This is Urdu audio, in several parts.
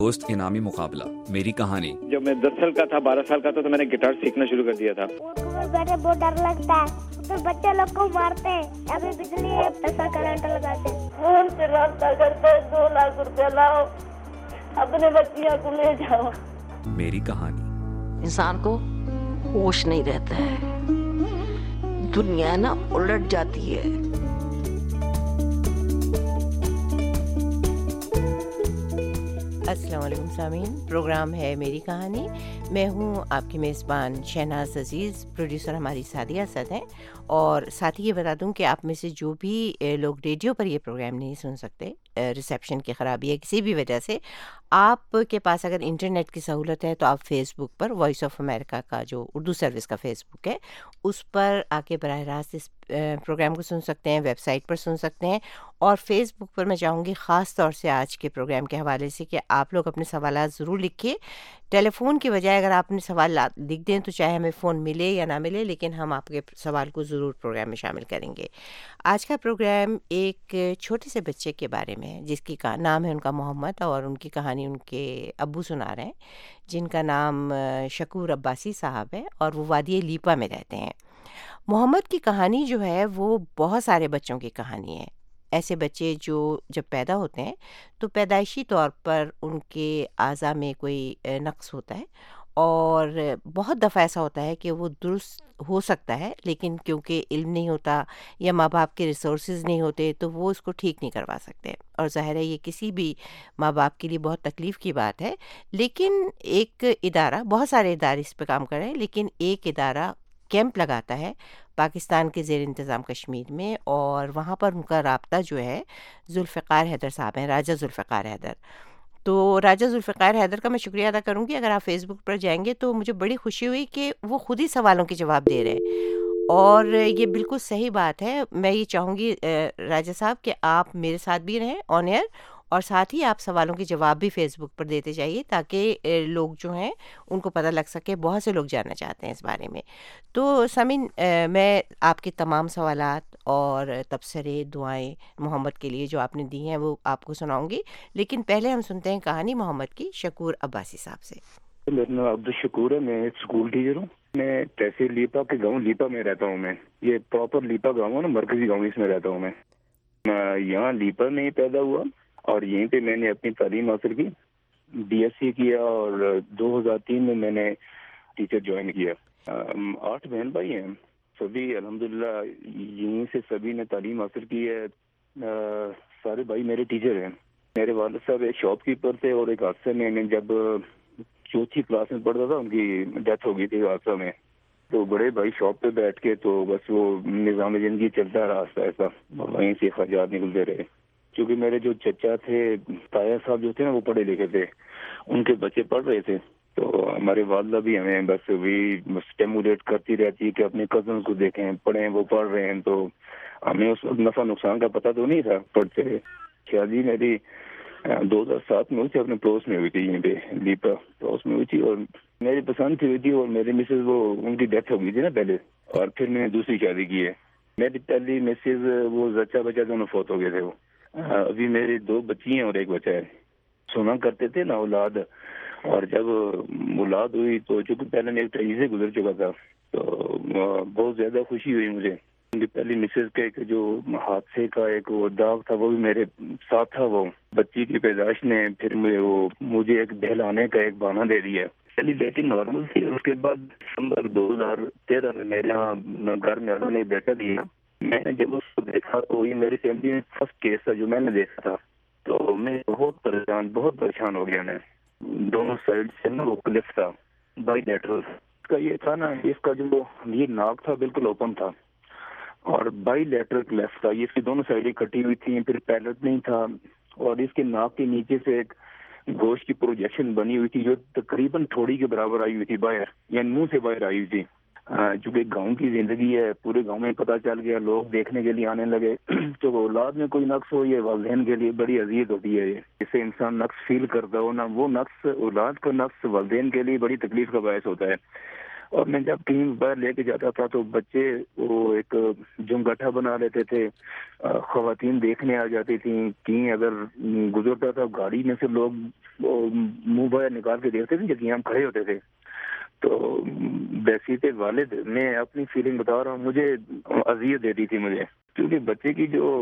دوست انعامی مقابلہ میری کہانی۔ جب میں 10 سال کا تھا 12 سال کا تھا تو میں نے گٹار سیکھنا شروع کر دیا تھا۔ بیٹھے بہت ڈر لگتا ہے، تو بچے لوگ کو مارتے ہیں، ابھی بجلی ایسا کرنٹ لگاتے ہیں، فون سے رابطہ کرتے ہیں، 2 لاکھ روپیہ لاؤ اپنے بچیوں کو لے جاؤ۔ میری کہانی۔ انسان کو ہوش نہیں رہتا ہے، دنیا نا الٹ جاتی ہے۔ السلام علیکم سامعین، پروگرام ہے میری کہانی۔ میں ہوں آپ کی میزبان شہناز عزیز، پروڈیوسر ہماری سعدیہ اسد ہیں۔ اور ساتھ ہی یہ بتا دوں کہ آپ میں سے جو بھی لوگ ریڈیو پر یہ پروگرام نہیں سن سکتے، ریسیپشن کی خرابی ہے کسی بھی وجہ سے، آپ کے پاس اگر انٹرنیٹ کی سہولت ہے تو آپ فیس بک پر وائس آف امریکہ کا جو اردو سروس کا فیس بک ہے اس پر آ کے براہ راست اس پروگرام کو سن سکتے ہیں، ویب سائٹ پر سن سکتے ہیں۔ اور فیس بک پر میں چاہوں گی خاص طور سے آج کے پروگرام کے حوالے سے کہ آپ لوگ اپنے سوالات ضرور لکھیے۔ ٹیلی فون کی بجائے اگر آپ اپنے سوالات لکھ دیں تو چاہے ہمیں فون ملے یا نہ ملے، لیکن ہم آپ کے سوال کو ضرور پروگرام میں شامل کریں گے۔ آج کا پروگرام ایک چھوٹے سے بچے کے بارے میں ہے جس کی نام ہے ان کا محمد، اور ان کی کہانی ان کے ابو سنا رہے ہیں جن کا نام شکور عباسی صاحب ہے، اور وہ وادی لیپا میں رہتے ہیں۔ محمد کی کہانی جو ہے وہ بہت سارے بچوں کی کہانی ہے۔ ایسے بچے جو جب پیدا ہوتے ہیں تو پیدائشی طور پر ان کے اعضاء میں کوئی نقص ہوتا ہے، اور بہت دفعہ ایسا ہوتا ہے کہ وہ درست ہو سکتا ہے، لیکن کیونکہ علم نہیں ہوتا یا ماں باپ کے ریسورسز نہیں ہوتے تو وہ اس کو ٹھیک نہیں کروا سکتے، اور ظاہر ہے یہ کسی بھی ماں باپ کے لیے بہت تکلیف کی بات ہے۔ لیکن ایک ادارہ، بہت سارے ادارے اس پہ کام کر رہے ہیں، لیکن ایک ادارہ کیمپ لگاتا ہے پاکستان کے زیر انتظام کشمیر میں، اور وہاں پر ان کا رابطہ جو ہے ذوالفقار حیدر صاحب ہیں، راجہ ذوالفقار حیدر۔ تو راجہ ذوالفقار حیدر کا میں شکریہ ادا کروں گی۔ اگر آپ فیس بک پر جائیں گے تو مجھے بڑی خوشی ہوئی کہ وہ خود ہی سوالوں کے جواب دے رہے ہیں، اور یہ بالکل صحیح بات ہے۔ میں یہ چاہوں گی راجہ صاحب کہ آپ میرے ساتھ بھی رہیں آن ایئر، اور ساتھ ہی آپ سوالوں کے جواب بھی فیس بک پر دیتے جائیے تاکہ لوگ جو ہیں ان کو پتہ لگ سکے۔ بہت سے لوگ جاننا چاہتے ہیں اس بارے میں۔ تو سامعین، میں آپ کے تمام سوالات اور تبصرے، دعائیں محمد کے لیے جو آپ نے دی ہیں وہ آپ کو سناؤں گی، لیکن پہلے ہم سنتے ہیں کہانی محمد کی شکور عباسی صاحب سے۔ میرا نام عبدالشکور ہے، میں ایک اسکول ٹیچر ہوں۔ میں تحصیل لیپا کے گاؤں لیپا میں رہتا ہوں۔ میں یہ پراپر لیپا گاؤں ہے نا، مرکزی گاؤں، اس میں رہتا ہوں میں۔ یہاں لیپا میں ہی پیدا ہوا، اور یہیں پہ میں نے اپنی تعلیم حاصل کی، بی ایس سی کیا، اور 2003 میں میں نے ٹیچر جوائن کیا۔ 8 بہن بھائی ہیں، سبھی الحمدللہ یہیں سے سبھی نے تعلیم حاصل کی ہے۔ سارے بھائی میرے ٹیچر ہیں۔ میرے والد صاحب ایک شاپ کیپر تھے، اور ایک حادثے میں جب 4تھی کلاس میں پڑھتا تھا ان کی ڈیتھ ہو گئی تھی حادثہ میں۔ تو بڑے بھائی شاپ پہ بیٹھ کے تو بس وہ نظام زندگی چلتا رہا آہستہ آہستہ، وہیں سے اخراجات نکلتے رہے۔ کیونکہ میرے جو چچا تھے، تایا صاحب جو تھے نا، وہ پڑھے لکھے تھے، ان کے بچے پڑھ رہے تھے، تو ہمارے والدہ بھی ہمیں بس وہی اسٹیمولیٹ کرتی رہتی ہے کہ اپنے کزن کو دیکھیں، پڑھیں، وہ پڑھ رہے ہیں۔ تو ہمیں اس وقت نفع نقصان کا پتہ تو نہیں تھا، پڑھتے رہے۔ شادی میری 2007 میں ہوئی تھی، اپنے پڑوس میں ہوئی تھی، یہیں پہ لیپا پڑوس میں ہوئی تھی، اور میری پسند کی ہوئی تھی، اور میری مسز وہ ان کی ڈیتھ ہو گئی تھی نا پہلے، اور پھر میں نے دوسری شادی کی ہے۔ میری پہلی مسز وہ زچہ بچہ دونوں فوت ہو گئے تھے۔ وہ ابھی میری 2 بچی ہیں اور 1 بچہ ہے۔ سنا کرتے تھے نا اولاد، اور جب اولاد ہوئی تو چونکہ پہلے میں ایک ٹریجڈی سے گزر چکا تھا، تو بہت زیادہ خوشی ہوئی مجھے۔ پہلی مسز کے جو حادثے کا ایک وہ داغ تھا وہ بھی میرے ساتھ تھا۔ وہ بچی کی پیدائش نے پھر مجھے ایک بہلانے کا ایک بہانہ دے دیا۔ پہلی بیٹی نارمل تھی، اس کے بعد دسمبر 2013 میں میرے یہاں گھر میں انہوں نے بیٹا دیا۔ میں نے جب اس کو دیکھا تو یہ میری فیملی میں فرسٹ کیس تھا جو میں نے دیکھا تھا، تو میں بہت پریشان ہو گیا۔ میں دونوں سائڈ سے نا وہ کلف تھا، بائی لیٹرل۔ اس کا یہ تھا نا، اس کا جو یہ ناک تھا بالکل اوپن تھا، اور بائی لیٹرل کلیف تھا، یہ اس کی دونوں سائڈیں کٹی ہوئی تھیں، پھر پیلٹ نہیں تھا، اور اس کے ناک کے نیچے سے ایک گوشت کی پروجیکشن بنی ہوئی تھی جو تقریباً تھوڑی کے برابر آئی ہوئی تھی باہر، یعنی منہ سے باہر آئی ہوئی تھی۔ چونکہ گاؤں کی زندگی ہے، پورے گاؤں میں پتہ چل گیا، لوگ دیکھنے کے لیے آنے لگے۔ تو اولاد میں کوئی نقص ہو، یہ والدین کے لیے بڑی اذیت ہوتی ہے۔ جس سے انسان نقص فیل کرتا ہو نا، وہ نقص، اولاد کا نقص والدین کے لیے بڑی تکلیف کا باعث ہوتا ہے۔ اور میں جب کہیں باہر لے کے جاتا تھا تو بچے وہ ایک جمگٹھا بنا لیتے تھے، خواتین دیکھنے آ جاتی تھیں، کہیں اگر گزرتا تھا گاڑی میں سے لوگ منہ باہر نکال کے دیکھتے تھے جب ہم کھڑے ہوتے تھے. تو بحیثیت والد میں اپنی فیلنگ بتا رہا ہوں، مجھے اذیت دیتی تھی مجھے، کیونکہ بچے کی جو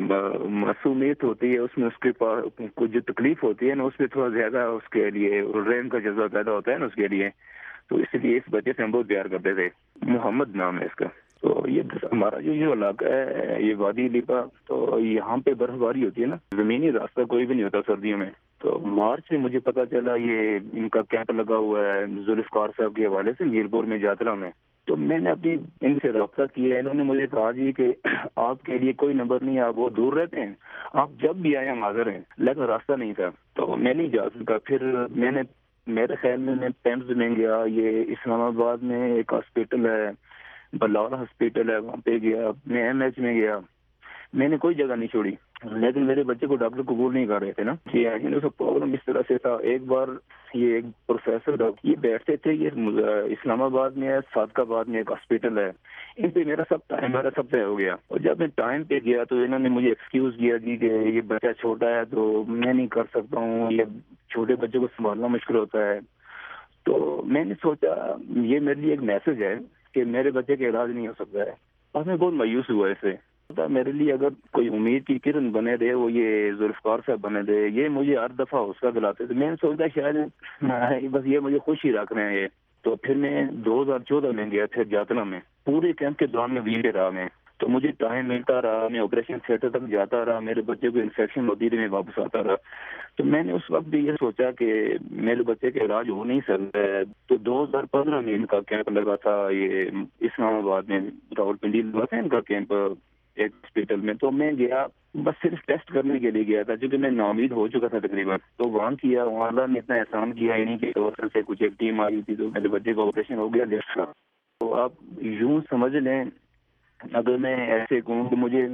معصومیت ہوتی ہے اس میں اس کے پاس کچھ جو تکلیف ہوتی ہے نا، اس پہ تھوڑا زیادہ اس کے لیے رحم کا جذبہ پیدا ہوتا ہے نا اس کے لیے. تو اس لیے اس بچے سے ہم بہت پیار کرتے تھے. محمد نام ہے اس کا. تو یہ ہمارا جو علاقہ ہے یہ وادی لیپا، تو یہاں پہ برف باری ہوتی ہے نا، زمینی راستہ کوئی بھی نہیں ہوتا سردیوں میں. تو مارچ میں مجھے پتا چلا یہ ان کا کیمپ لگا ہوا ہے ذوالفقار صاحب کے حوالے سے میر پور میں جاترا میں. تو میں نے اپنی ان سے رابطہ کیا، انہوں نے مجھے کہا جی کہ آپ کے لیے کوئی نمبر نہیں، آپ وہ دور رہتے ہیں، آپ جب بھی آئے ہم حاضر ہیں، لیکن راستہ نہیں تھا تو میں نہیں جا سکا. پھر میں نے میرے خیال میں پیمز میں گیا، یہ اسلام آباد میں ایک ہاسپٹل ہے بلال ہاسپٹل ہے، وہاں پہ گیا، میں ایم ایچ میں گیا، میں نے کوئی جگہ نہیں چھوڑی. لیکن میرے بچے کو ڈاکٹر قبول نہیں کر رہے تھے نا. اس کا پرابلم اس طرح سے تھا. ایک بار یہ ایک پروفیسر ڈاکٹر یہ بیٹھتے تھے، یہ اسلام آباد میں ہے، صادق آباد میں ایک ہاسپٹل ہے، ان پہ میرا سب طے ہو گیا. اور جب میں ٹائم پہ گیا تو انہوں نے مجھے ایکسکیوز کیا جی کہ یہ بچہ چھوٹا ہے تو میں نہیں کر سکتا ہوں، یہ چھوٹے بچے کو سنبھالنا مشکل ہوتا ہے. تو میں نے سوچا یہ میرے لیے ایک میسج ہے کہ میرے بچے کا علاج نہیں ہو سکتا ہے، اور میں بہت مایوس ہوا اس سے. میرے لیے اگر کوئی امید کی کرن بنے رہے وہ یہ ذوالفقار صاحب بنے رہے، یہ مجھے ہر دفعہ حوصلہ دلاتے تھے. میں نے سوچا شاید بس یہ مجھے خوش ہی رکھ رہے ہیں یہ. تو پھر میں 2014 میں گیا تھا جاتنا میں، پورے کیمپ کے دوران میں وہیں پہ رہا میں. تو مجھے ٹائم ملتا رہا، میں آپریشن تھیٹر تک جاتا رہا، میرے بچے کو انفیکشن ہوتی رہی، میں واپس آتا رہا. تو میں نے اس وقت بھی یہ سوچا کہ میرے بچے کا علاج ہو نہیں سکتا ہے. تو 2015 میں ان کا کیمپ لگا تھا یہ اسلام آباد میں، راولپنڈی لگا تھا ان کا کیمپ ایک ہاسپٹل میں. تو میں گیا بس صرف ٹیسٹ کرنے کے لیے گیا تھا کیونکہ میں ناامید ہو چکا تھا تقریباً. تو وہاں کیا، وہاں اللہ نے اتنا احسان کیا انہیں کہ توسل سے کچھ ایک ٹیم آئی تھی تو میرے بچے کا آپریشن ہو گیا لیفٹ کا. تو آپ یوں سمجھ لیں اگر میں ایسے کہوں کہ مجھے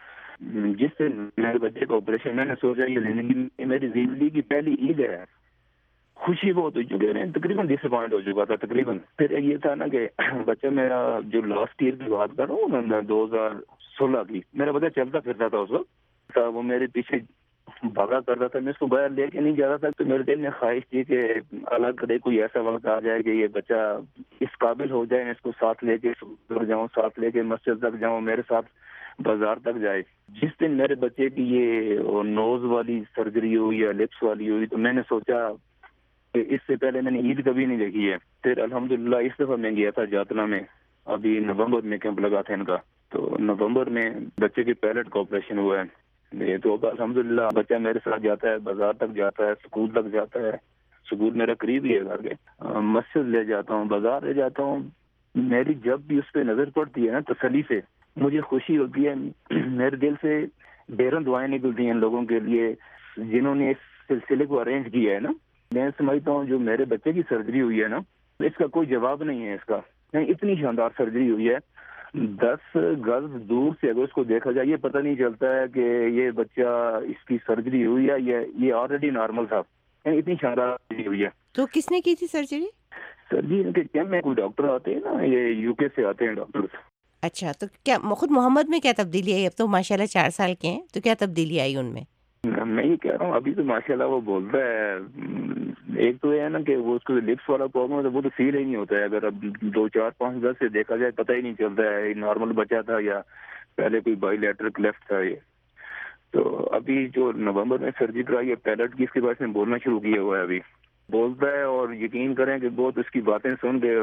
جس سے میرے بچے کا آپریشن، میں نے سوچا یہ میری زندگی کی پہلی عید ہے. خوشی بہت ہوئی چکی ہے، تقریباً ڈس اپوائنٹ ہو چکا تھا تقریباً. پھر یہ تھا نا کہ بچہ میرا جو لاسٹ ایئر کی بات کر رہا ہوں میں 2016 کی، میرا بچہ چلتا پھرتا تھا اس وقت، وہ میرے پیچھے بھاگا کرتا تھا، میں اس کو باہر لے کے نہیں جاتا تھا. تو میرے دل میں خواہش تھی کہ اللہ کرے کوئی ایسا وقت آ جائے کہ یہ بچہ اس قابل ہو جائے، میں اس کو ساتھ لے کے گھر جاؤں، ساتھ لے کے مسجد تک جاؤں، میرے ساتھ بازار تک جائے. جس دن میرے بچے کی یہ نوز والی سرجری ہوئی یا لپس والی ہوئی تو میں نے سوچا کہ اس سے پہلے میں نے عید کبھی نہیں دیکھی ہے. پھر الحمدللہ اس دفعہ میں گیا تھا جاتنا میں، ابھی نومبر میں کیمپ لگا تھا ان کا. تو نومبر میں بچے کی پیلٹ کا آپریشن ہوا ہے. تو الحمدللہ بچہ میرے ساتھ جاتا ہے، بازار تک جاتا ہے، سکول تک جاتا ہے، سکول میرا قریب ہی ہے گھر کے، مسجد لے جاتا ہوں، بازار لے جاتا ہوں. میری جب بھی اس پہ نظر پڑتی ہے نا تسلی سے مجھے خوشی ہوتی ہے. میرے دل سے ڈھیروں دعائیں نکلتی ہیں ان لوگوں کے لیے جنہوں نے اس سلسلے کو ارینج کیا ہے نا. میں سمجھتا ہوں جو میرے بچے کی سرجری ہوئی ہے نا اس کا کوئی جواب نہیں ہے. اس کا اتنی شاندار سرجری ہوئی ہے، 10 گز دور سے اگر اس کو دیکھا جائے یہ پتہ نہیں چلتا ہے کہ یہ بچہ اس کی سرجری ہوئی ہے، یہ آلریڈی نارمل تھا. اتنی شاندار سرجری ہوئی ہے. تو کس نے کی تھی سرجری؟ سرجری ان کے کیمپ میں کوئی ڈاکٹر آتے ہیں نا، یہ یو کے سے آتے ہیں ڈاکٹر. اچھا، تو کیا خود محمد میں کیا تبدیلی آئی؟ اب تو ماشاءاللہ 4 سال کے ہیں، تو کیا تبدیلی آئی ان میں؟ میں یہ کہہ رہا ہوں ابھی تو ماشاءاللہ وہ بولتا ہے. ایک تو یہ ہے نا کہ وہ اس کو لپس والا پرابلم ہے، وہ تو فیل ہی نہیں ہوتا ہے. اگر اب 2 4 5 10 سے دیکھا جائے پتہ ہی نہیں چلتا ہے نارمل بچہ تھا یا پہلے کوئی بائی لیٹرل کلیفٹ تھا یہ. تو ابھی جو نومبر میں سرجری کرائی ہے پیلٹ کی، اس کے بعد میں بولنا شروع کیا ہوا ہے. ابھی بولتا ہے اور یقین کریں کہ بہت اس کی باتیں سن کے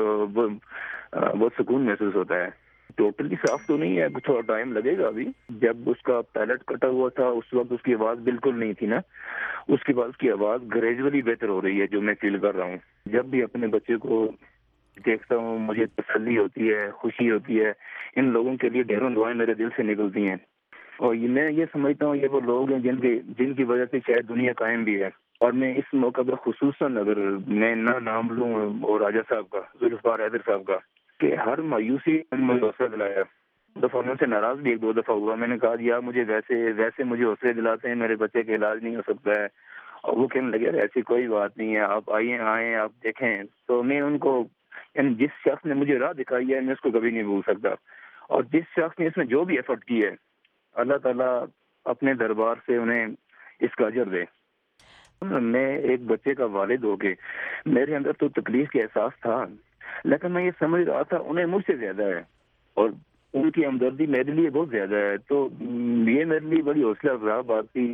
بہت سکون محسوس ہوتا ہے. ٹوٹلی صاف تو نہیں ہے، تھوڑا ٹائم لگے گا. ابھی جب اس کا پیلٹ کٹا ہوا تھا اس وقت اس کی آواز بالکل نہیں تھی نا، اس کے بعد اس کی آواز گریجولی بہتر ہو رہی ہے جو میں فیل کر رہا ہوں. جب بھی اپنے بچے کو دیکھتا ہوں مجھے تسلی ہوتی ہے، خوشی ہوتی ہے. ان لوگوں کے لیے ڈھیروں دعائیں میرے دل سے نکلتی ہیں. اور میں یہ سمجھتا ہوں یہ وہ لوگ ہیں جن کی وجہ سے شاید دنیا قائم بھی ہے. اور میں اس موقع پر خصوصاً اگر میں نہ نام لوں اور راجہ صاحب کا، ذوالفقار حیدر صاحب کا، کہ ہر مایوسی مجھے حوصلہ دلایا. دفعہ میں سے ناراض بھی 1 2 دفعہ ہوا. میں نے کہا یا مجھے ویسے مجھے حوصلے دلاتے ہیں، میرے بچے کا علاج نہیں ہو سکتا ہے. اور وہ کہنے لگے ایسی کوئی بات نہیں ہے، آپ آئیں آپ دیکھیں. تو میں ان کو یعنی جس شخص نے مجھے راہ دکھائی ہے میں اس کو کبھی نہیں بھول سکتا, اور جس شخص نے اس میں جو بھی ایفرٹ کی ہے اللہ تعالیٰ اپنے دربار سے انہیں اس کا اجر دے. میں ایک بچے کا والد ہو کے میرے اندر تو تکلیف کا احساس تھا, لیکن میں یہ سمجھ رہا تھا انہیں مجھ سے زیادہ ہے اور ان کی ہمدردی میرے لیے بہت زیادہ ہے, تو یہ میرے لیے بڑی حوصلہ افزا بات تھی.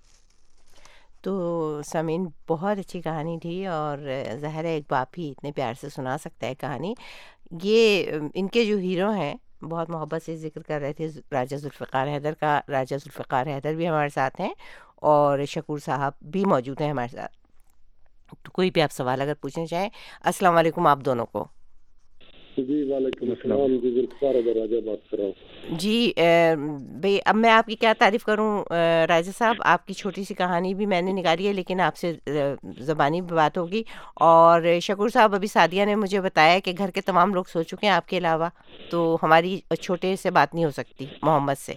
تو سامعین بہت اچھی کہانی تھی, اور ظاہر ہے ایک باپ ہی اتنے پیار سے سنا سکتا ہے کہانی. یہ ان کے جو ہیرو ہیں بہت محبت سے ذکر کر رہے تھے راجہ ذوالفقار حیدر کا. راجہ ذوالفقار حیدر بھی ہمارے ساتھ ہیں اور شکور صاحب بھی موجود ہیں ہمارے ساتھ. تو کوئی بھی آپ سوال اگر پوچھنا چاہیں. السلام علیکم آپ دونوں کو. جی وعلیکم السلام. جی ذوالفقار حیدر راجہ بات کر رہا ہوں. جی بھئی اب میں آپ کی کیا تعریف کروں راجہ صاحب, آپ کی چھوٹی سی کہانی بھی میں نے نکالی ہے لیکن آپ سے زبانی بھی بات ہوگی. اور شکور صاحب ابھی سعدیہ نے مجھے بتایا کہ گھر کے تمام لوگ سو چکے ہیں آپ کے علاوہ, تو ہماری چھوٹے سے بات نہیں ہو سکتی محمد سے.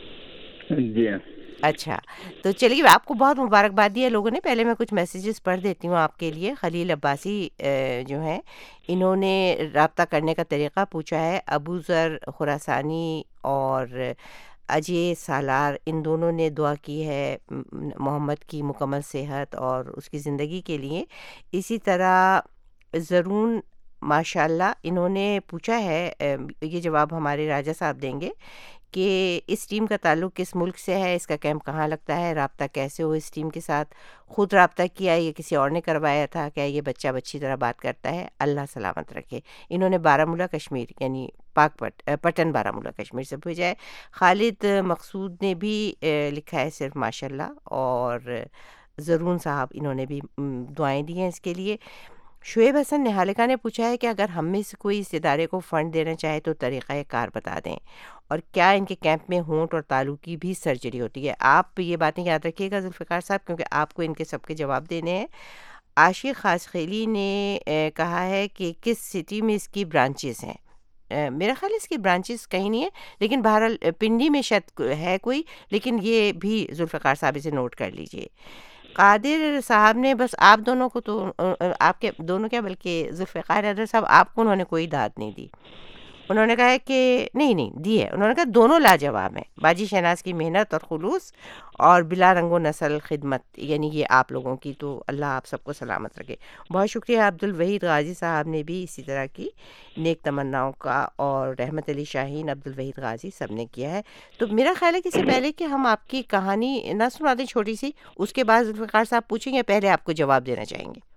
جی ہاں. اچھا تو چلیے, آپ کو بہت مبارکباد دی ہے لوگوں نے. پہلے میں کچھ میسیجز پڑھ دیتی ہوں آپ کے لیے. خلیل عباسی جو ہیں انہوں نے رابطہ کرنے کا طریقہ پوچھا ہے. ابو ذر خراسانی اور اجے سالار ان دونوں نے دعا کی ہے محمد کی مکمل صحت اور اس کی زندگی کے لیے. اسی طرح زرون ماشاء اللہ انہوں نے پوچھا ہے, یہ جواب ہمارے راجہ صاحب دیں گے, کہ اس ٹیم کا تعلق کس ملک سے ہے, اس کا کیمپ کہاں لگتا ہے, رابطہ کیسے ہو اس ٹیم کے ساتھ, خود رابطہ کیا یا کسی اور نے کروایا تھا, کیا یہ بچہ بچی طرح بات کرتا ہے, اللہ سلامت رکھے. انہوں نے بارہمولہ کشمیر یعنی پٹن بارہمولہ کشمیر سے بھیجا ہے. خالد مقصود نے بھی لکھا ہے صرف ماشاء اللہ, اور زرون صاحب انہوں نے بھی دعائیں دی ہیں اس کے لیے. شعیب حسن نہالکا نے پوچھا ہے کہ اگر ہم میں سے کوئی اس ادارے کو فنڈ دینا چاہے تو طریقہ کار بتا دیں, اور کیا ان کے کیمپ میں ہونٹ اور تالو کی بھی سرجری ہوتی ہے. آپ یہ باتیں یاد رکھیے گا ذوالفقار صاحب, کیونکہ آپ کو ان کے سب کے جواب دینے ہیں. عاشق خاص خیلی نے کہا ہے کہ کس سٹی میں اس کی برانچز ہیں. میرا خیال اس کی برانچز کہیں نہیں ہے, لیکن بہرحال پنڈی میں شاید ہے کوئی, لیکن یہ بھی ذوالفقار صاحب اسے نوٹ کر لیجئے. قادر صاحب نے بس آپ دونوں کو تو آپ کے دونوں کیا بلکہ ذوالفقار حیدر صاحب آپ کو انہوں نے کوئی داد نہیں دی. انہوں نے کہا ہے کہ نہیں دی ہے. انہوں نے کہا دونوں لاجواب ہیں, باجی شہناز کی محنت اور خلوص اور بلا رنگ و نسل خدمت, یعنی یہ آپ لوگوں کی. تو اللہ آپ سب کو سلامت رکھے. بہت شکریہ. عبدالوحید غازی صاحب نے بھی اسی طرح کی نیک تمناؤں کا, اور رحمت علی شاہین, عبدالوحید غازی سب نے کیا ہے. تو میرا خیال ہے کہ اس سے پہلے کہ ہم آپ کی کہانی نہ سنا دیں چھوٹی سی, اس کے بعد ذوالفقار صاحب پوچھیں گے, پہلے آپ کو جواب دینا چاہیں گے.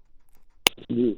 جی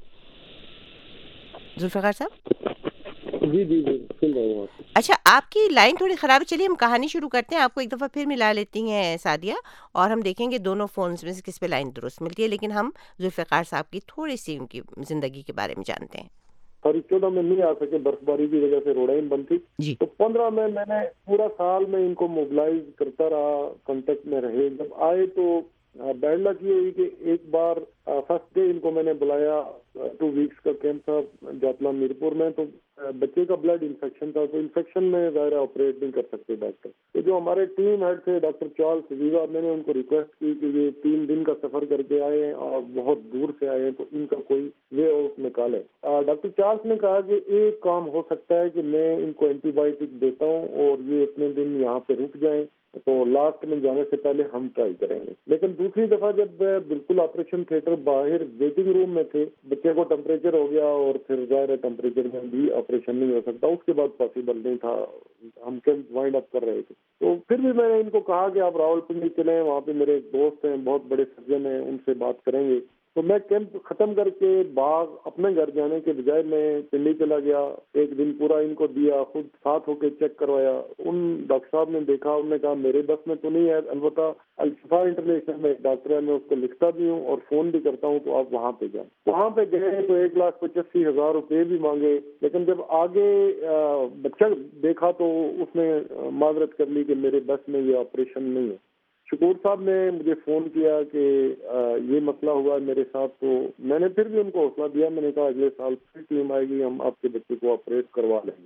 ذوالفقار صاحب. جی جی جی سن رہا ہوں آپ. اچھا آپ کی لائن تھوڑی خراب ہے, چلیے ہم کہانی شروع کرتے ہیں. آپ کو ایک دفعہ پھر ملا لیتی ہیں سعدیہ, اور ہم دیکھیں گے دونوں فونز میں سے کس پہ لائن درست ملتی ہے. لیکن ہم ذوالفقار صاحب کی تھوڑی سی ان کی زندگی کے بارے میں جانتے ہیں. اور 14 میں نہیں آ سکے, برف باری کی وجہ سے روڈائن بند تھی. جی. تو 15 میں نے پورا سال میں ان کو موبلائز کرتا رہا, کانٹیکٹ میں رہے. جب آئے تو بیڈ لک یہ ہوئی کہ ایک بار فرسٹ ڈے ان کو میں نے بلایا, 2 ویکس کا کیمپ تھا جاتلا میرپور میں. تو بچے کا بلڈ انفیکشن تھا, تو انفیکشن میں ظاہر آپریٹ نہیں کر سکتے ڈاکٹر. تو جو ہمارے ٹیم ہیڈ تھے ڈاکٹر چارلس ویگا, میں نے ان کو ریکویسٹ کی کہ یہ 3 دن کا سفر کر کے آئے اور بہت دور سے آئے, تو ان کا کوئی وے آؤٹ نکالے. ڈاکٹر چارلس نے کہا کہ ایک کام ہو سکتا ہے کہ میں ان کو اینٹی بایوٹک دیتا ہوں اور یہ اتنے دن یہاں پہ رک جائیں, تو لاسٹ میں جانے سے پہلے ہم ٹرائی کریں گے. لیکن دوسری دفعہ جب بالکل آپریشن تھیٹر باہر ویٹنگ روم میں تھے, بچے کو ٹمپریچر ہو گیا, اور پھر ظاہر ٹمپریچر میں بھی آپریشن نہیں ہو سکتا. اس کے بعد پاسبل نہیں تھا, ہم کیمپ وائنڈ اپ کر رہے تھے. تو پھر بھی میں نے ان کو کہا کہ آپ راول پنڈی چلیں, وہاں پہ میرے ایک دوست ہیں بہت بڑے سرجن ہیں, ان سے بات کریں گے. تو میں کیمپ ختم کر کے باغ اپنے گھر جانے کے بجائے میں پنڈی چلا گیا. 1 دن پورا ان کو دیا, خود ساتھ ہو کے چیک کروایا. ان ڈاکٹر صاحب نے دیکھا, انہوں نے کہا میرے بس میں تو نہیں ہے, البتہ الشفا انٹرنیشنل میں ایک ڈاکٹر ہے, میں اس کو لکھتا بھی ہوں اور فون بھی کرتا ہوں, تو آپ وہاں پہ جائیں. وہاں پہ گئے تو 1,85,000 روپے بھی مانگے. لیکن جب آگے بچہ دیکھا تو اس نے معذرت کر لی کہ میرے بس میں یہ آپریشن نہیں ہے. شکور صاحب نے مجھے فون کیا کہ یہ مسئلہ ہوا ہے میرے ساتھ. تو میں نے پھر بھی ان کو حوصلہ دیا, میں نے کہا اگلے سال پھر ٹیم آئے گی, ہم آپ کے بچے کو آپریٹ کروا لیں گے.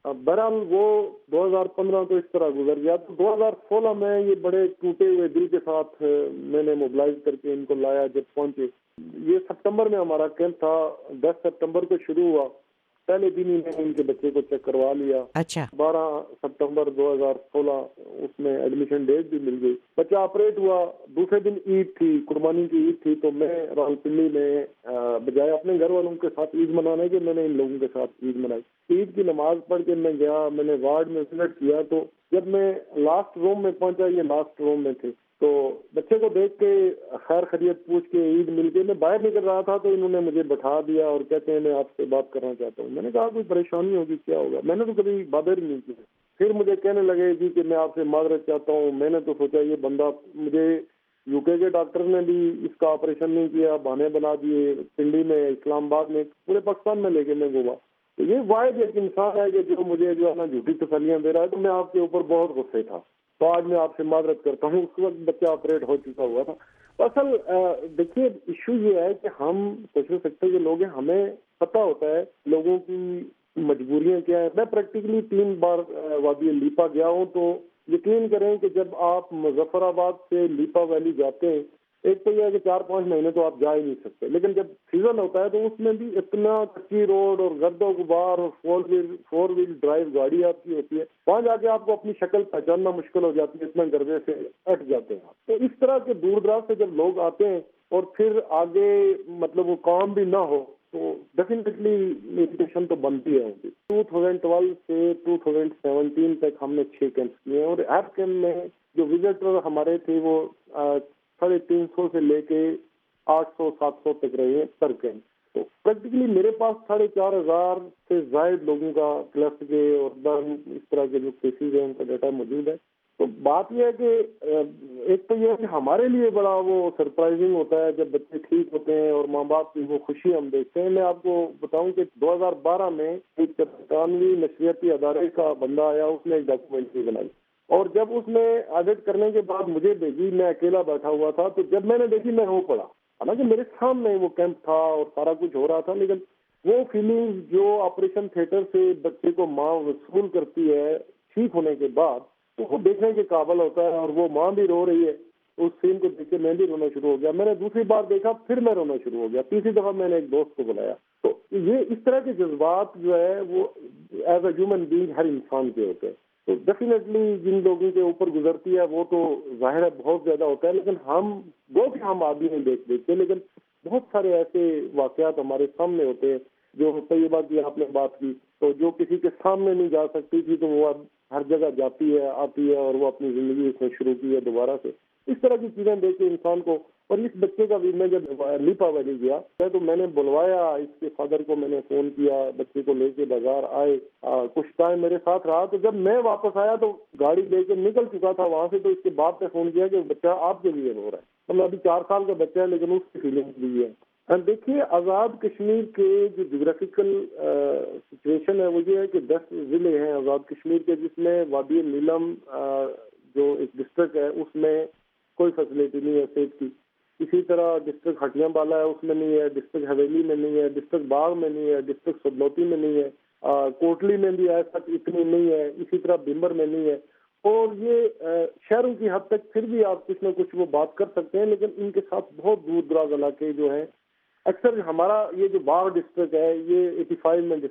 بہرحال وہ 2015 تو اس طرح گزر گیا. تو 2016 میں یہ بڑے ٹوٹے ہوئے دل کے ساتھ میں نے موبلائز کر کے ان کو لایا. جب پہنچے, یہ سپتمبر میں ہمارا کیمپ تھا, 10 سپتمبر کو شروع ہوا. پہلے دن ہی میں ان کے بچے کو چیک کروا لیا. اچھا. 12 ستمبر 2016 اس میں ایڈمیشن ڈیٹ بھی مل گئی. بچہ آپریٹ ہوا. دوسرے دن عید تھی, قربانی کی عید تھی. تو میں راولپنڈی میں بجائے اپنے گھر والوں کے ساتھ عید منانے کے, میں نے ان لوگوں کے ساتھ عید منائی. عید کی نماز پڑھ کے میں گیا, میں نے وارڈ میں وزٹ کیا. تو جب میں لاسٹ روم میں پہنچا, یہ لاسٹ روم میں تھے, تو بچے کو دیکھ کے خیر خیریت پوچھ کے عید مل کے میں باہر نکل رہا تھا, تو انہوں نے مجھے بٹھا دیا اور کہتے ہیں میں آپ سے بات کرنا چاہتا ہوں. میں نے کہا کوئی پریشانی ہوگی, کیا ہوگا؟ میں نے تو کبھی بادر ہی نہیں کی. پھر مجھے کہنے لگے جی کہ میں آپ سے معذرت چاہتا ہوں. میں نے تو سوچا یہ بندہ, مجھے یو کے ڈاکٹر نے بھی اس کا آپریشن نہیں کیا, بہانے بنا دیے. پنڈی میں, اسلام آباد میں, پورے پاکستان میں لے کے میں گھوما. تو یہ واحد ایک انسان ہے کہ جو مجھے جو ہے نا جھوٹی تسلیاں دے رہا ہے. تو میں آپ کے اوپر بہت غصے تھا, تو آج میں آپ سے معذرت کرتا ہوں. اس وقت بچہ آپریٹ ہو چکا ہوا تھا. اصل دیکھیے ایشو یہ ہے کہ ہم سوشل سیکٹر کے لوگ ہیں, ہمیں پتہ ہوتا ہے لوگوں کی مجبوریاں کیا ہیں. میں پریکٹیکلی 3 بار وادی لیپا گیا ہوں. تو یقین کریں کہ جب آپ مظفر آباد سے لیپا ویلی جاتے ہیں, ایک تو یہ ہے کہ 4-5 مہینے تو آپ جا ہی نہیں سکتے, لیکن جب سیزن ہوتا ہے تو اس میں بھی اتنا کچی روڈ اور گرد و غبار اور 4 ویل ڈرائیو گاڑی آپ کی ہوتی ہے, وہاں جا کے آپ کو اپنی شکل پہچاننا مشکل ہو جاتی ہے, اتنا گردے سے اٹ جاتے ہیں. تو اس طرح کے دور دراز سے جب لوگ آتے ہیں اور پھر آگے مطلب وہ کام بھی نہ ہو, تو ڈیفینیٹلی انویٹیشن تو بنتی ہے. 2012 سے 2017 تک ہم نے 6 کیمپس کیے ہیں, اور ہر کیمپ میں جو وزٹر ہمارے تھے وہ 350 سے لے کے 800-700 تک رہے ہیں پر کیمپ. تو پریکٹیکلی میرے پاس 4,500 سے زائد لوگوں کا کلیفٹ کے اور برن اس طرح کے جو کیسز ہیں ان کا ڈیٹا موجود ہے. تو بات یہ ہے کہ ایک تو یہ ہے کہ ہمارے لیے بڑا وہ سرپرائزنگ ہوتا ہے جب بچے ٹھیک ہوتے ہیں اور ماں باپ کی وہ خوشی ہم دیکھتے ہیں. میں آپ کو بتاؤں کہ 2012 میں ایک برطانوی نشریاتی ادارے کا بندہ آیا, اس نے ایک ڈاکومنٹری بنائی, اور جب اس نے آڈٹ کرنے کے بعد مجھے بھیجی, میں اکیلا بیٹھا ہوا تھا. تو جب میں نے دیکھی میں رو پڑا. حالانکہ میرے سامنے وہ کیمپ تھا اور سارا کچھ ہو رہا تھا, لیکن وہ فیلنگ جو آپریشن تھیٹر سے بچے کو ماں وصول کرتی ہے ٹھیک ہونے کے بعد, تو وہ دیکھنے کے قابل ہوتا ہے. اور وہ ماں بھی رو رہی ہے, اس سین کو دیکھ کے میں بھی رونا شروع ہو گیا. میں نے دوسری بار دیکھا, پھر میں رونا شروع ہو گیا. تیسری دفعہ میں نے ایک دوست کو بلایا. تو یہ اس طرح کے جذبات جو ہے وہ ایز اے ہیومن بینگ ہر انسان کے ہوتے ہیں. تو ڈیفینیٹلی جن لوگوں کے اوپر گزرتی ہے وہ تو ظاہر ہے بہت زیادہ ہوتا ہے, لیکن ہم آدمی نہیں دیکھتے, لیکن بہت سارے ایسے واقعات ہمارے سامنے ہوتے ہیں. جو طیبہ کی آپ نے بات کی, تو جو کسی کے سامنے نہیں جا سکتی تھی تو وہ ہر جگہ جاتی ہے, آتی ہے, اور وہ اپنی زندگی اس میں شروع کی ہے دوبارہ سے. اس طرح کی چیزیں دیکھ کے انسان کو. اور اس بچے کا بھی میں جب لیپا ویلی گیا تو میں نے بلوایا اس کے فادر کو, میں نے فون کیا, بچے کو لے کے بازار آئے, کچھ ٹائم میرے ساتھ رہا. تو جب میں واپس آیا تو گاڑی لے کے نکل چکا تھا وہاں سے, تو اس کے باپ نے فون کیا کہ بچہ آپ کے لیے رو رہا ہے. مطلب ابھی 4 سال کا بچہ ہے, لیکن اس کی فیلنگس بھی ہے. دیکھیے آزاد کشمیر کے جو جغرافیکل سچویشن ہے وہ یہ ہے کہ 10 ضلع ہیں آزاد کشمیر کے, جس میں وادی نیلم جو ایک ڈسٹرکٹ ہے اس میں کوئی فیسلٹی نہیں ہے صحت کی. اسی طرح ڈسٹرکٹ ہٹیاں بالا ہے, اس میں نہیں ہے. ڈسٹرکٹ حویلی میں نہیں ہے. ڈسٹرکٹ باغ میں نہیں ہے. ڈسٹرکٹ سدلوتی میں نہیں ہے. کوٹلی میں بھی ایسا اتنی نہیں ہے. اسی طرح بمبر میں نہیں ہے. اور یہ شہروں کی حد تک پھر بھی آپ کچھ نہ کچھ وہ بات کر سکتے ہیں, لیکن ان کے ساتھ بہت دور دراز علاقے جو ہیں. اکثر ہمارا یہ جو باغ ڈسٹرکٹ ہے یہ 87 میں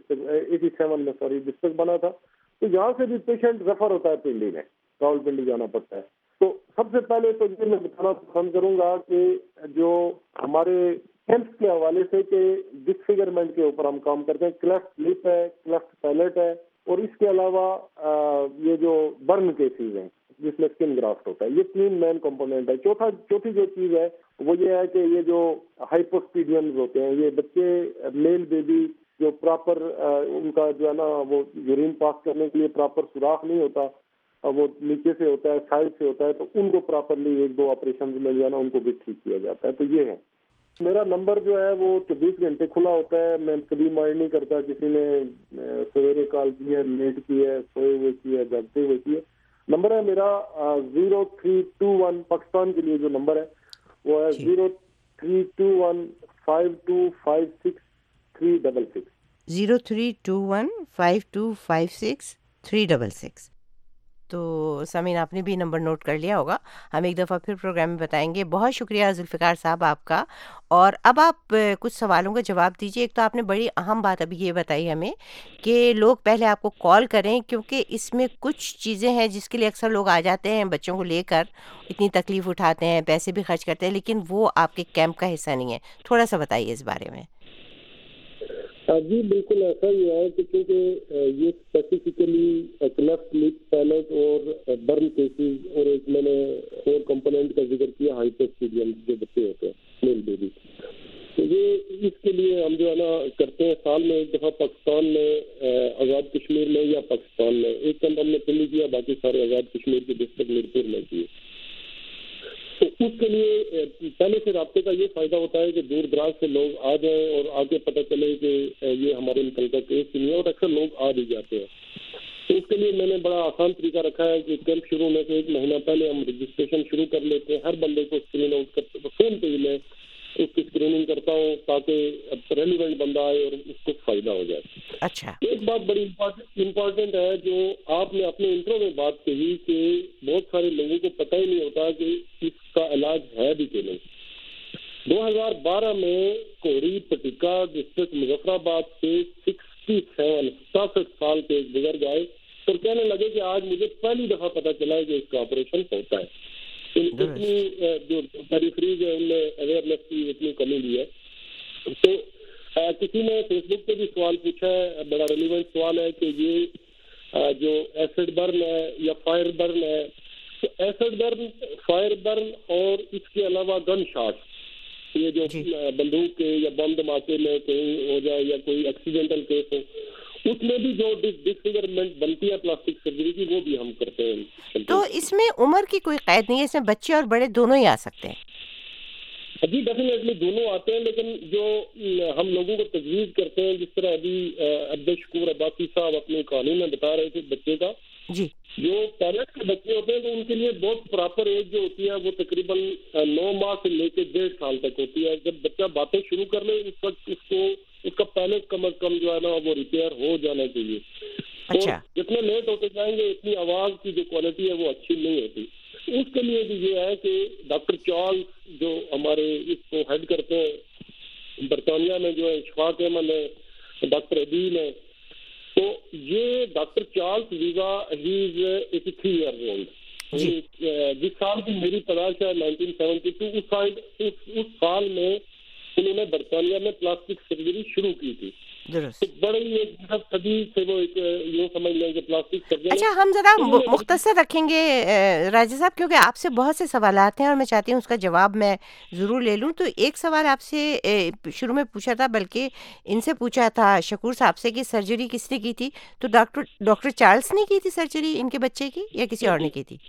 ڈسٹرکٹ بنا تھا, تو یہاں سے بھی پیشنٹ ریفر ہوتا ہے پنڈی میں, راولپنڈی جانا پڑتا ہے. تو سب سے پہلے تو یہ میں بتانا پسند کروں گا کہ جو ہمارے کیمپس کے حوالے سے کہ ڈسفیگرمنٹ کے اوپر ہم کام کرتے ہیں. کلیفٹ لپ ہے, کلیفٹ پیلیٹ ہے, اور اس کے علاوہ یہ جو برن کیسز ہیں جس میں اسکن گرافٹ ہوتا ہے. یہ 3 مین کمپوننٹ ہے. چوتھی جو چیز ہے وہ یہ ہے کہ یہ جو ہائپوسپیڈینز ہوتے ہیں, یہ بچے میل بیبی جو پراپر ان کا جو ہے نا وہ یورین پاس کرنے کے لیے پراپر سوراخ نہیں ہوتا, وہ نیچے سے ہوتا ہے, سائڈ سے ہوتا ہے, تو ان کو پراپرلی 1-2 آپریشن میں جو ہے نا ان کو بھی ٹھیک کیا جاتا ہے. تو یہ ہے میرا نمبر جو ہے وہ 24 گھنٹے کھلا ہوتا ہے. میں کبھی مائنڈ نہیں کرتا کسی نے سویرے کال کی ہے, لیٹ کی ہے, سوئے ہوئے کی ہے, جاگتے ہوئے کی ہے. نمبر ہے میرا 0321, پاکستان کے لیے جو نمبر ہے وہ ہے 03215256 366. 03215256 تو سامعین آپ نے بھی نمبر نوٹ کر لیا ہوگا. ہم ایک دفعہ پھر پروگرام میں بتائیں گے. بہت شکریہ ذوالفقار صاحب آپ کا. اور اب آپ کچھ سوالوں کا جواب دیجیے. ایک تو آپ نے بڑی اہم بات ابھی یہ بتائی ہمیں کہ لوگ پہلے آپ کو کال کریں، کیونکہ اس میں کچھ چیزیں ہیں جس کے لیے اکثر لوگ آ جاتے ہیں بچوں کو لے کر، اتنی تکلیف اٹھاتے ہیں، پیسے بھی خرچ کرتے ہیں، لیکن وہ آپ کے کیمپ کا حصہ نہیں ہے. تھوڑا سا بتائیے اس بارے میں. جی بالکل ایسا ہی ہے کہ کیونکہ یہ اسپیسیفکلی کلیفٹ لپ پیلٹ اور برن کیسز اور ایک میں نے اور کمپوننٹ کا ذکر کیا ہائپوکسیمیا جو بچے ہوتے ہیں میل بیبی، تو یہ اس کے لیے ہم جو ہے نا کرتے ہیں سال میں ایک دفعہ پاکستان میں آزاد کشمیر میں یا پاکستان میں ایک کیمپ ہم نے دلی کیا، باقی سارے آزاد کشمیر کے ڈسٹرکٹ میرپور میں کیے. تو اس کے لیے پہلے سے رابطے کا یہ فائدہ ہوتا ہے کہ دور دراز سے لوگ آ جائیں اور آگے پتہ چلے کہ یہ ہمارے نکل کا کیس نہیں ہے، اور اکثر لوگ آ بھی جاتے ہیں. تو اس کے لیے میں نے بڑا آسان طریقہ رکھا ہے کہ کیمپ شروع ہونے سے ایک مہینہ پہلے ہم رجسٹریشن شروع کر لیتے ہیں. ہر بندے کو اسکرین آؤٹ کرتے فون پہ ہی میں اس کی اسکریننگ کرتا ہوں تاکہ ریلیونٹ بندہ آئے اور اس کو فائدہ ہو جائے. اچھا، ایک بات بڑی امپورٹنٹ ہے جو آپ نے اپنے انٹرو میں بات کہی کہ بہت سارے لوگوں کو پتہ ہی نہیں ہوتا کہ اس کا علاج ہے بھی کہ نہیں. 2012 میں کوہری پٹیکا ڈسٹرکٹ مظفر آباد سے 67 سال کے ایک بزرگ آئے اور کہنے لگے کہ آج مجھے پہلی دفعہ پتہ چلا ہے کہ اس کا آپریشن ہوتا ہے. اتنی جو پیریفریز ہے ان میں اویئرنیس کی اتنی کمی بھی ہے. تو کسی نے فیس بک پہ بھی سوال پوچھا ہے، بڑا ریلیونٹ سوال ہے کہ یہ جو ایسڈ برن ہے یا فائر برن ہے، تو ایسڈ برن، فائر برن اور اس کے علاوہ گن شاٹ، یہ جو بندوق کے یا بم دھماکے میں کہیں ہو جائے یا کوئی ایکسیڈنٹل کیس ہو، اس میں بھی جو ڈسفیگرمنٹ بنتی ہے پلاسٹک سرجری کی وہ بھی ہم کرتے ہیں. تو اس میں عمر کی کوئی قید نہیں ہے، اس میں بچے اور بڑے دونوں ہی آ سکتے ہیں؟ جی ڈیفینیٹلی دونوں آتے ہیں، لیکن جو ہم لوگوں کو تجویز کرتے ہیں جس طرح ابھی عبد الشکور عباسی صاحب اپنی کہانی میں بتا رہے تھے بچے کا، جی جو پیرنٹ کے بچے ہوتے ہیں تو ان کے لیے بہت پراپر ایج جو ہوتی ہے وہ تقریباً 9 ماہ سے لے کے 1.5 سال تک ہوتی ہے. جب بچہ باتیں شروع کر لے اس وقت اس کا پہلے کم از کم جو ہے نا وہ ریپیئر ہو جانا چاہیے. اچھا، جتنے لیٹ ہوتے جائیں گے اتنی آواز کی جو کوالٹی ہے وہ اچھی نہیں ہوتی. اس کے لیے بھی یہ ہے کہ ڈاکٹر چارلز جو ہمارے اس کو ہیڈ کرتے ہیں برطانیہ میں، جو ہے اشفاق احمد ہے، ڈاکٹر عدیل ہے، تو یہ doctor Charles Vega he is 83 years old. جس سال کی میری پیدائش ہے 1972، اس سال میں انہوں نے برطانیہ میں پلاسٹک سرجری شروع کی تھی. درست. بڑے ہی ایک صدی سے وہ ایک یوں سمجھ لیں کہ پلاسٹک سرجری. اچھا، ہم ذرا مختصر رکھیں گے راجہ صاحب، کیونکہ آپ سے بہت سے سوالات ہیں اور میں چاہتی ہوں اس کا جواب میں ضرور لے لوں. تو ایک سوال آپ سے شروع میں پوچھا تھا، بلکہ ان سے پوچھا تھا شکور صاحب سے کہ سرجری کس نے کی تھی، تو ڈاکٹر چارلز نے کی تھی سرجری ان کے بچے کی یا کسی اور نے کی تھی؟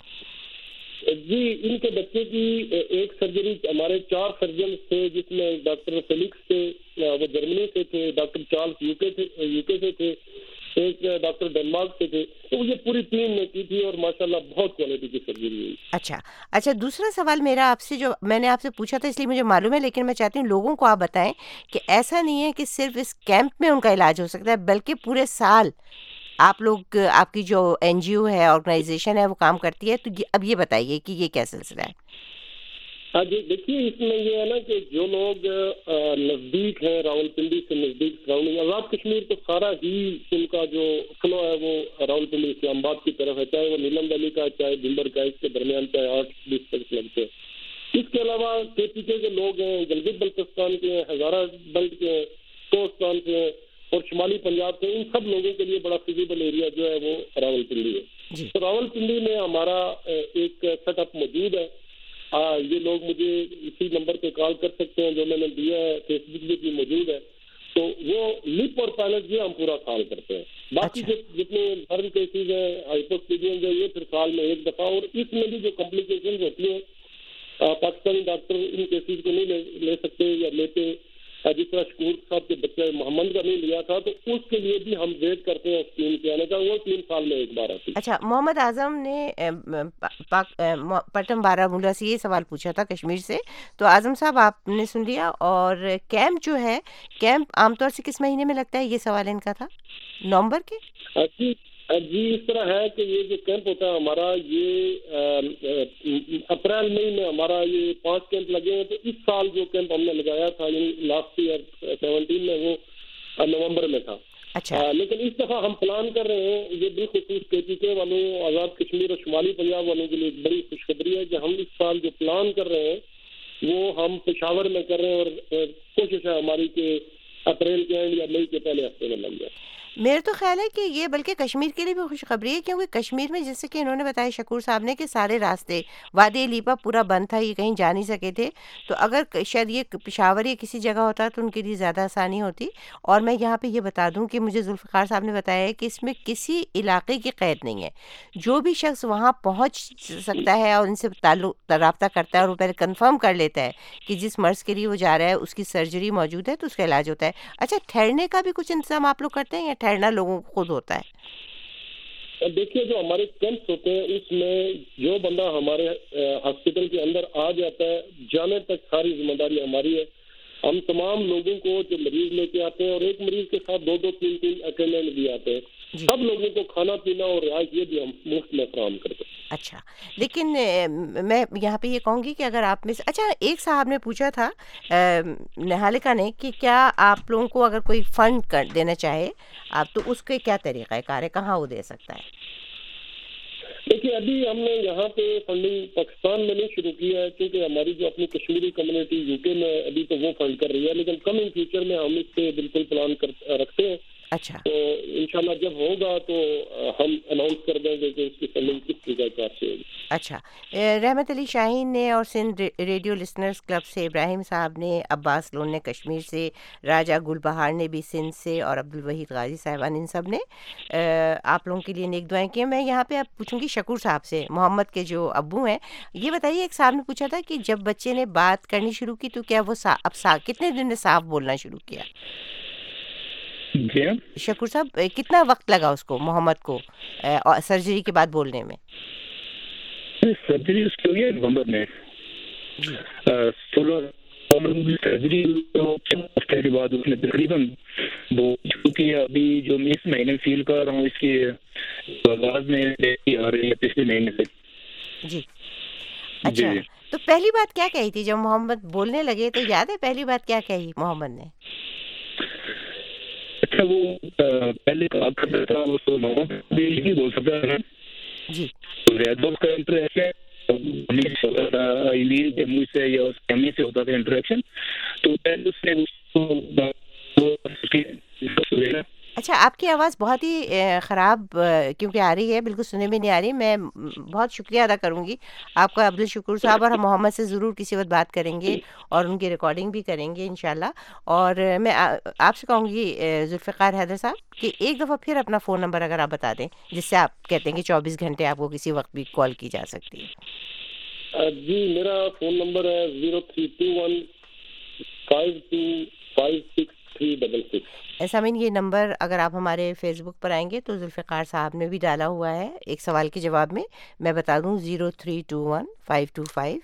جی ان کے بچے کی ایک سرجری، ہمارے 4 سرجن تھے جس میں ڈاکٹر فیلکس تھے وہ جرمنی سے تھے، ڈاکٹر چارلز یو کے سے تھے، ایک ڈاکٹر ڈنمارک سے تھے. تو یہ پوری ٹیم نے کی تھی اور ماشاءاللہ بہت کوالٹی کی سرجری ہوئی. اچھا، دوسرا سوال میرا آپ سے جو میں نے آپ سے پوچھا تھا اس لیے مجھے معلوم ہے، لیکن میں چاہتی ہوں لوگوں کو آپ بتائیں کہ ایسا نہیں ہے کہ صرف اس کیمپ میں ان کا علاج ہو سکتا ہے، بلکہ پورے سال آپ لوگ، آپ کی جو این جی او ہے، آرگنائزیشن ہے، وہ کام کرتی ہے. تو اب یہ بتائیے کہ یہ کیا سلسلہ ہے؟ ہاں جی دیکھیے، اس میں یہ ہے نا کہ جو لوگ نزدیک ہیں، راول پنڈی سے نزدیک سراؤنڈنگ، آزاد کشمیر تو سارا ہی ان کا جو فلو ہے وہ راول پنڈی اسلام آباد کی طرف ہے، چاہے وہ نیلم ویلی کا، چاہے بمبر کا، اس کے درمیان چاہے 8 ڈسٹرکٹ لگتے ہیں. اس کے علاوہ کے پی کے لوگ ہیں، گلگت بلتستان کے ہیں، ہزارہ بیلٹ کے ہیں، کوستان سے ہیں اور شمالی پنجاب کے. ان سب لوگوں کے لیے بڑا فیزیبل ایریا جو ہے وہ راول پنڈی ہے. تو راول پنڈی میں ہمارا ایک سیٹ اپ موجود ہے. یہ لوگ مجھے اسی نمبر پہ کال کر سکتے ہیں جو میں نے دیا ہے، فیس بک بھی موجود ہے. تو وہ لپ اور پیلٹ جو ہم پورا سال کرتے ہیں. باقی جتنے برن کیسز ہیں، ہائپوکسیمیا ہے، یہ پھر سال میں ایک دفعہ. اور اس میں بھی جو کمپلیکیشنز ہوتی ہیں پاکستانی ڈاکٹر ان کیسز کو نہیں لے سکتے یا لیتے، جس طرح شکور صاحب کے بچے محمد کا نہیں لیا تھا، تو اس کے لیے بھی ہم ویٹ کرتے ہیں اس ٹیم کے آنے کا، وہ 3 سال میں ایک بار آتی ہے۔ اچھا، محمد اعظم نے پٹم بارہمولہ سے یہ سوال پوچھا تھا کشمیر سے، تو اعظم صاحب آپ نے سن لیا۔ اور کیمپ جو ہے، کیمپ عام طور سے کس مہینے میں لگتا ہے؟ یہ سوال ان کا تھا، نومبر کے؟ جی اس طرح ہے کہ یہ جو کیمپ ہوتا ہے ہمارا، یہ اپریل مئی میں ہمارا یہ 5 کیمپ لگے ہیں۔ تو اس سال جو کیمپ ہم نے لگایا تھا یعنی لاسٹ ایئر 17 میں، وہ نومبر میں تھا۔ اچھا، لیکن اس دفعہ ہم پلان کر رہے ہیں، یہ بالخصوص KPK والوں، آزاد کشمیر اور شمالی پنجاب والوں کے لیے ایک بڑی خوشخبری ہے کہ ہم اس سال جو پلان کر رہے ہیں وہ ہم پشاور میں کر رہے ہیں، اور کوشش ہے ہماری کہ اپریل کے اینڈ یا مئی کے پہلے ہفتے میں لگ جائے۔ میرا تو خیال ہے کہ یہ بلکہ کشمیر کے لیے بھی خوشخبری ہے، کیونکہ کشمیر میں جیسے کہ انہوں نے بتایا شکور صاحب نے کہ سارے راستے وادی لیپا پورا بند تھا، یہ کہیں جا نہیں سکے تھے، تو اگر شاید یہ پشاور یا کسی جگہ ہوتا تو ان کے لیے زیادہ آسانی ہوتی۔ اور میں یہاں پہ یہ بتا دوں کہ مجھے ذوالفقار صاحب نے بتایا ہے کہ اس میں کسی علاقے کی قید نہیں ہے، جو بھی شخص وہاں پہنچ سکتا ہے اور ان سے رابطہ کرتا ہے اور وہ پہلے کنفرم کر لیتا ہے کہ جس مرض کے لیے وہ جا رہا ہے اس کی سرجری موجود ہے تو اس کا علاج ہوتا ہے۔ اچھا، ٹھہرنے کا بھی کچھ انتظام آپ لوگ کرتے ہیں یا ٹھہرنا لوگوں کو خود ہوتا ہے؟ دیکھیے جو ہمارے کیمپس ہوتے ہیں اس میں جو بندہ ہمارے ہاسپٹل کے اندر آ جاتا ہے، جانے تک ساری ذمہ داری ہماری ہے۔ ہم تمام لوگوں کو جو مریض لے کے آتے ہیں، اور ایک مریض کے ساتھ 2-2 3-3 اٹینڈنٹ بھی آتے ہیں، سب لوگوں کو کھانا پینا اور رہائش یہ بھی ہم مفت میں فراہم کرتے ہیں۔ اچھا، لیکن میں یہاں پہ یہ کہوں گی کہ اگر آپ میں سے، اچھا ایک صاحب نے پوچھا تھا نہالکا نے کہ کیا آپ لوگوں کو اگر کوئی فنڈ دینا چاہے آپ، تو اس کے کیا طریقہ کار ہے، کہاں وہ دے سکتا ہے؟ دیکھیے ابھی ہم نے یہاں پہ فنڈنگ پاکستان میں نہیں شروع کی ہے، کیونکہ ہماری جو اپنی کشمیری کمیونٹی UK میں ابھی تو وہ فنڈ کر رہی ہے، لیکن کمنگ فیوچر میں ہم اس پہ بالکل پلان رکھتے ہیں۔ اچھا، تو انشاءاللہ جب ہوگا تو ہم اناؤنس کر دیں گے کہ اس کی فنڈنگ کس طریقہ کار سے ہوگی۔ اچھا، رحمت علی شاہین نے اور سندھ ریڈیو لسنرز کلب سے ابراہیم صاحب نے، عباس لون نے کشمیر سے، راجہ گل بہار نے بھی سندھ سے، اور عبدالوحید غازی صاحبان، ان سب نے آپ لوگوں کے لیے نیک دعائیں کی ہیں۔ میں یہاں پہ اب پوچھوں گی شکور صاحب سے، محمد کے جو ابو ہیں، یہ بتائیے ایک صاحب نے پوچھا تھا کہ جب بچے نے بات کرنی شروع کی تو کیا وہ اب کتنے دن میں صاف بولنا شروع کیا؟ جی شکور صاحب، کتنا وقت لگا اس کو، محمد کو، سرجری کے بعد بولنے میں؟ سرجری اس کی ہوئی ہے نومبر میں، 16 نومبر میں سرجری ہفتے کے بعد اس نے تقریباً وہ چونکہ ابھی جو میں اس مہینے فیل کر رہا ہوں اس کی آواز میں آ رہی ہے پچھلے مہینے سے۔ جی اچھا، تو پہلی بات کیا کہی تھی جب محمد بولنے لگے؟ تو یاد ہے پہلی بات کیا کہی محمد نے؟ اچھا، وہ پہلے کہا کرتا تھا وہ تو محمد بھی نہیں بول سکتا ہے جی، اس کا انٹریکشن مجھ سے یا اس امی سے ہوتا تھا انٹریکشن، تو پہلے اس نے اچھا، آپ کی آواز بہت ہی خراب کیونکہ آ رہی ہے، بالکل سننے میں نہیں آ رہی۔ میں بہت شکریہ ادا کروں گی آپ کا عبدالشکور صاحب، اور ہم محمد سے ضرور کسی وقت بات کریں گے اور ان کی ریکارڈنگ بھی کریں گے انشاءاللہ۔ اور میں آپ سے کہوں گی ذوالفقار حیدر صاحب کہ ایک دفعہ پھر اپنا فون نمبر اگر آپ بتا دیں، جس سے آپ کہتے ہیں کہ 24 گھنٹے آپ کو کسی وقت بھی کال کی جا سکتی ہے۔ جی میرا فون نمبر ہے 0321 5256 سامعین، یہ نمبر اگر آپ ہمارے فیس بک پر آئیں گے تو ذوالفقار صاحب نے بھی ڈالا ہوا ہے ایک سوال کے جواب میں بتا دوں 0321 525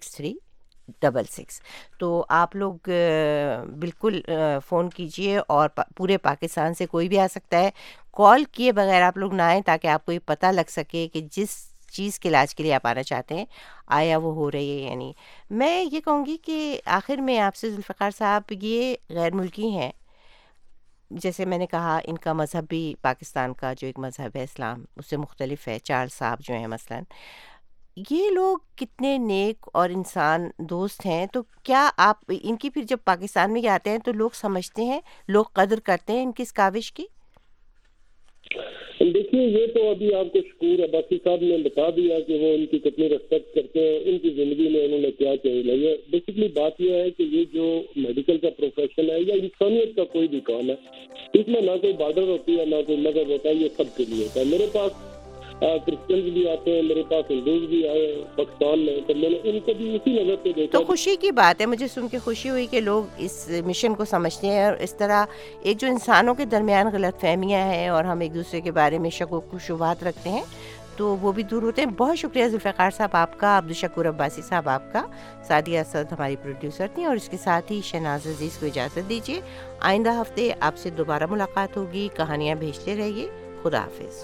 6366۔ تو آپ لوگ بالکل فون کیجئے، اور پورے پاکستان سے کوئی بھی آ سکتا ہے، کال کیے بغیر آپ لوگ نہ آئیں تاکہ آپ کو یہ پتہ لگ سکے کہ جس چیز کے علاج کے لیے آپ آنا چاہتے ہیں آیا وہ ہو رہی ہے یا نہیں۔ میں یہ کہوں گی کہ آخر میں آپ سے ذوالفقار صاحب، یہ غیر ملکی ہیں، جیسے میں نے کہا ان کا مذہب بھی پاکستان کا جو ایک مذہب ہے اسلام اس سے مختلف ہے، چارلز صاحب جو ہیں مثلاً، یہ لوگ کتنے نیک اور انسان دوست ہیں، تو کیا آپ ان کی پھر جب پاکستان میں آتے ہیں تو لوگ سمجھتے ہیں، لوگ قدر کرتے ہیں ان کی اس کاوش کی؟ دیکھیے یہ تو ابھی آپ کو شکور عباسی صاحب نے بتا دیا کہ وہ ان کی کتنی ریسپیکٹ کرتے ہیں، ان کی زندگی میں انہوں نے کیا چینج لائی ہے۔ بیسکلی بات یہ ہے کہ یہ جو میڈیکل کا پروفیشن ہے یا انسانیت کا کوئی بھی کام ہے، اس میں نہ کوئی بارڈر ہوتی ہے نہ کوئی مذہب ہوتا ہے، یہ سب کے لیے ہوتا ہے۔ میرے پاس क्रिश्चियंस भी आते हैं मेरे पास, हिंदूज भी आए हैं पाकिस्तान में, तो मैंने उनको भी उसी नज़र से देखा। तो खुशी की बात है, मुझे सुन के खुशी हुई कि लोग इस मिशन को समझते हैं और इस तरह एक जो इंसानों के दरमियान गलत फहमियाँ हैं और हम एक दूसरे के बारे में शक व शुबहात रखते हैं तो वो भी दूर होते हैं। बहुत शुक्रिया जुल्फ़िकार साहब आपका, अब्दुल शकूर अब्बासी साहब आपका। सादिया असद हमारी प्रोड्यूसर थी और इसके साथ ही शहनाज अजीज़ को इजाज़त दीजिए। आइंदा हफ्ते आपसे दोबारा मुलाकात होगी। कहानियाँ भेजते रहिए। खुदा हाफिज़।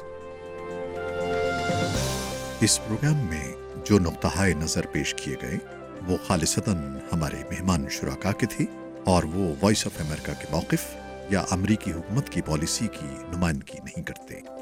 इस प्रोग्राम में जो नुक्ता-ए नज़र पेश किए गए वो खालिसतन हमारे मेहमान शुराका के थे और वो वॉइस ऑफ अमेरिका के मौक़िफ़ या अमरीकी हुकूमत की पॉलिसी की नुमाइंदगी नहीं करते।